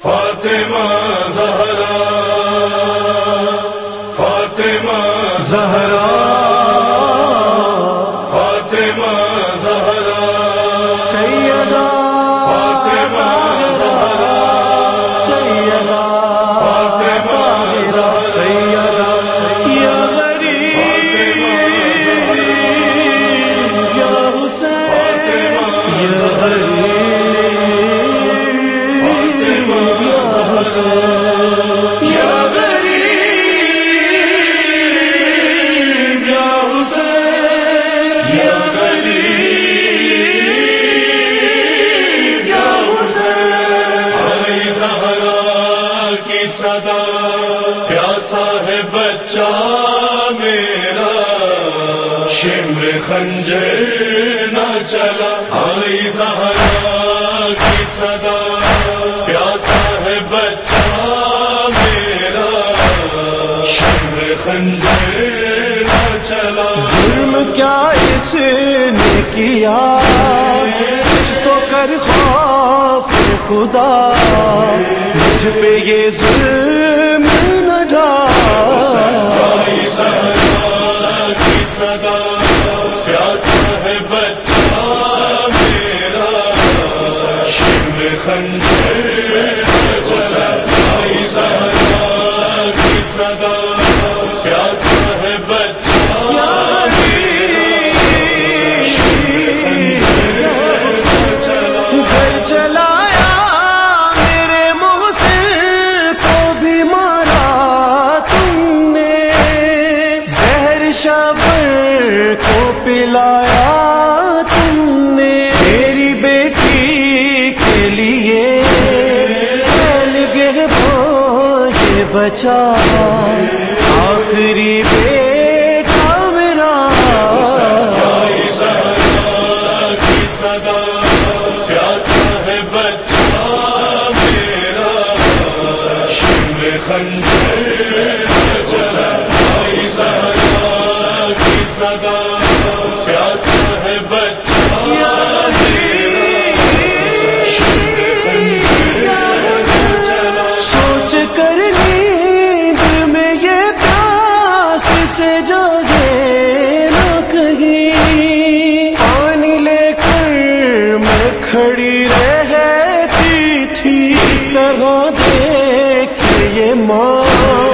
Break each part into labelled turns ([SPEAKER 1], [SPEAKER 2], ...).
[SPEAKER 1] فاطمہ زہرا، فاطمہ
[SPEAKER 2] زہرا،
[SPEAKER 1] فاطمہ زہرا،
[SPEAKER 2] سیدہ
[SPEAKER 1] فاطمہ زہرا،
[SPEAKER 2] سیدہ
[SPEAKER 1] فاطمہ زہرا،
[SPEAKER 2] سیدہ یا غریب یا حسین، یا غریب یا حسین، یا غریب یا حسین، یا غریب یا حسین۔
[SPEAKER 1] آئی زہرا کی صدا، پیاسا ہے بچہ میرا، شمر خنجر نہ چلا۔ آئی زہرا کی صدا، پیاسا ہے بچہ میرا، شمر خنجر نہ چلا۔
[SPEAKER 2] جرم کیا اس نے کیا، کچھ تو کر خوف خدا، مجھ پہ یہ ظلم نہ ڈال۔
[SPEAKER 1] آئی زہرا کی صدا، پیاسا ہے بچہ میرا، شمر خنجر نہ چلا۔ آئی زہرا کی صدا، پیاسا ہے بچہ
[SPEAKER 2] گھر چلایا میرے محسن کو بھی مارا تم نے، زہر شبر کو پلایا تم نے، میری بیٹی کے لیے یہ بچا آخری بیٹا میرا۔
[SPEAKER 1] آئی زہرا کی صدا، پیاسا ہے بچہ میرا، شمر خنجر نہ چلا۔ آئی زہرا کی صدا، پیاسا ہے بچہ
[SPEAKER 2] سوچ کر نیند میں یہ پیاس سے جاگے نہ کہیں، پانی لے کر میں کھڑی رہتی تھی، اس طرح دیکھے یہ ماں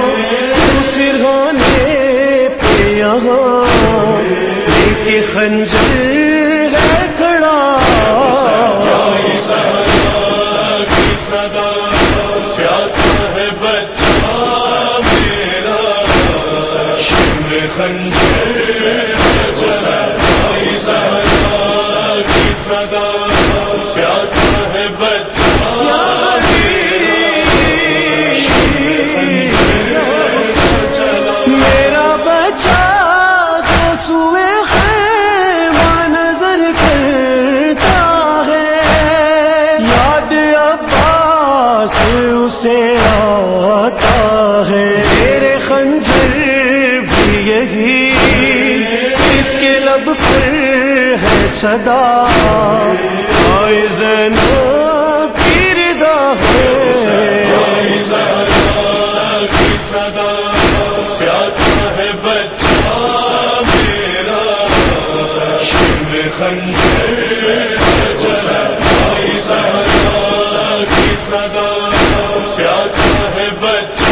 [SPEAKER 2] سرہانے پہ یہاں لے کے خنجر ہے کھڑا۔
[SPEAKER 1] آئی زہرا کی صدا، پیاسا ہے بچہ میرا، شمر خنجر نہ چلا۔ آئی زہرا کی صدا، پیاسا ہے بچہ
[SPEAKER 2] میرا بچہ جو سوئے خیمہ نظر کرتا ہے، یاد عباس اسے آتا ہے، تیرے خنجر بھی یہی اس کے لب پر ہے صدا، آئے زینب کی رضا ہے۔
[SPEAKER 1] آئی زہرا کی صدا، پیاسا ہے بچہ میرا، شمر خنجر نہ چلا۔ آئی زہرا کی صدا، پیاسا ہے بچہ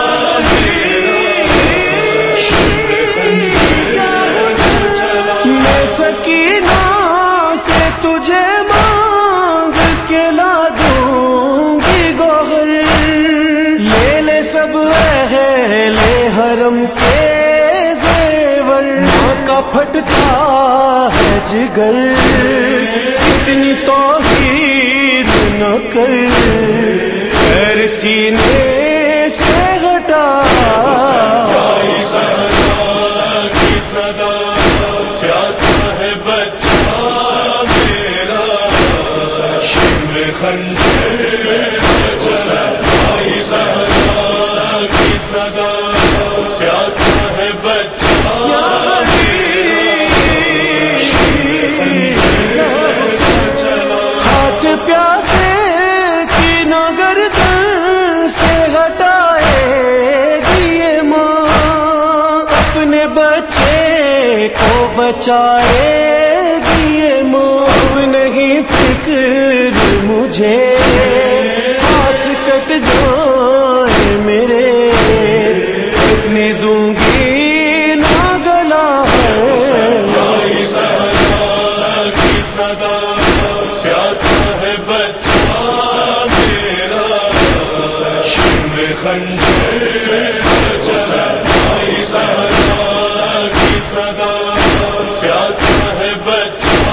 [SPEAKER 2] میں سکینہ سے تجھے مانگ کے لا دوں گی گوہر، لے لے سب اہل حرم کے زیور، ماں کا پھٹتا ہے جگر، اتنی توہین نہ کر، خیر سینے سے ہٹا۔
[SPEAKER 1] آئی زہرا کی صدا، پیاسا ہے بچہ میرا، شمر خنجر نہ چلا۔ آئی زہرا کی صدا، پیاسا ہے بچہ
[SPEAKER 2] ہاتھ پیاسے کی نگر بچائے گی یہ موت نہیں فکر مجھے ہاتھ کٹ جائے میرے اپنے دوں گی نہ گلا ہے
[SPEAKER 1] صدا پیاسا ہے بچہ میرا شمع خنجر سے بچا کی صدا پیاسا ہے بچہ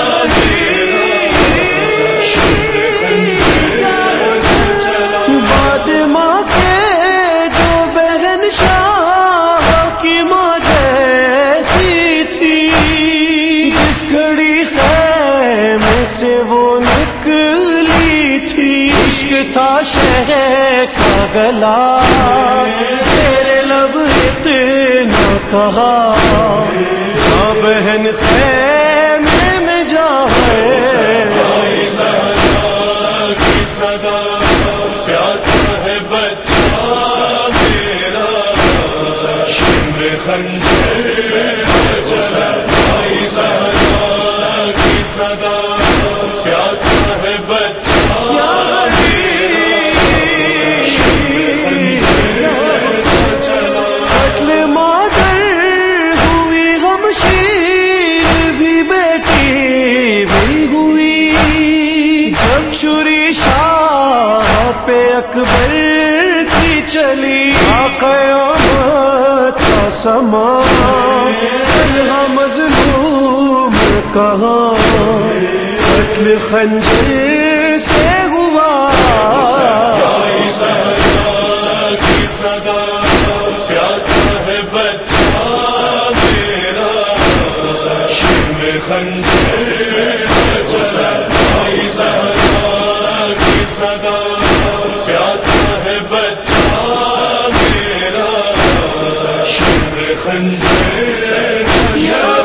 [SPEAKER 2] بعد ماں کے جو بہن شاہ کی ماں جیسی تھی جس گھڑی خیمے سے وہ نکلی تھی عشق تھا شہ کا گلا تیرے لب اتنا کہا جا بہن خیمے میں جا
[SPEAKER 1] کی صدا پیاسا ہے بچہ میرا شمع خنجر سے بچا کی صدا پیاسا ہے بچہ
[SPEAKER 2] قتل مادر ہوئی غمشیر بھی بیٹی بھی ہوئی جب چھری شاہ پہ اکبر کی چلی قیامت کا سما تنہا مظلوم کہاں قتل خنجر سے ہوا
[SPEAKER 1] کی صدا پیاسا ہے بچہ میرا شمع خنجر سے بچا کی صدا پیاسا ہے بچہ میرا شمع خنجر سے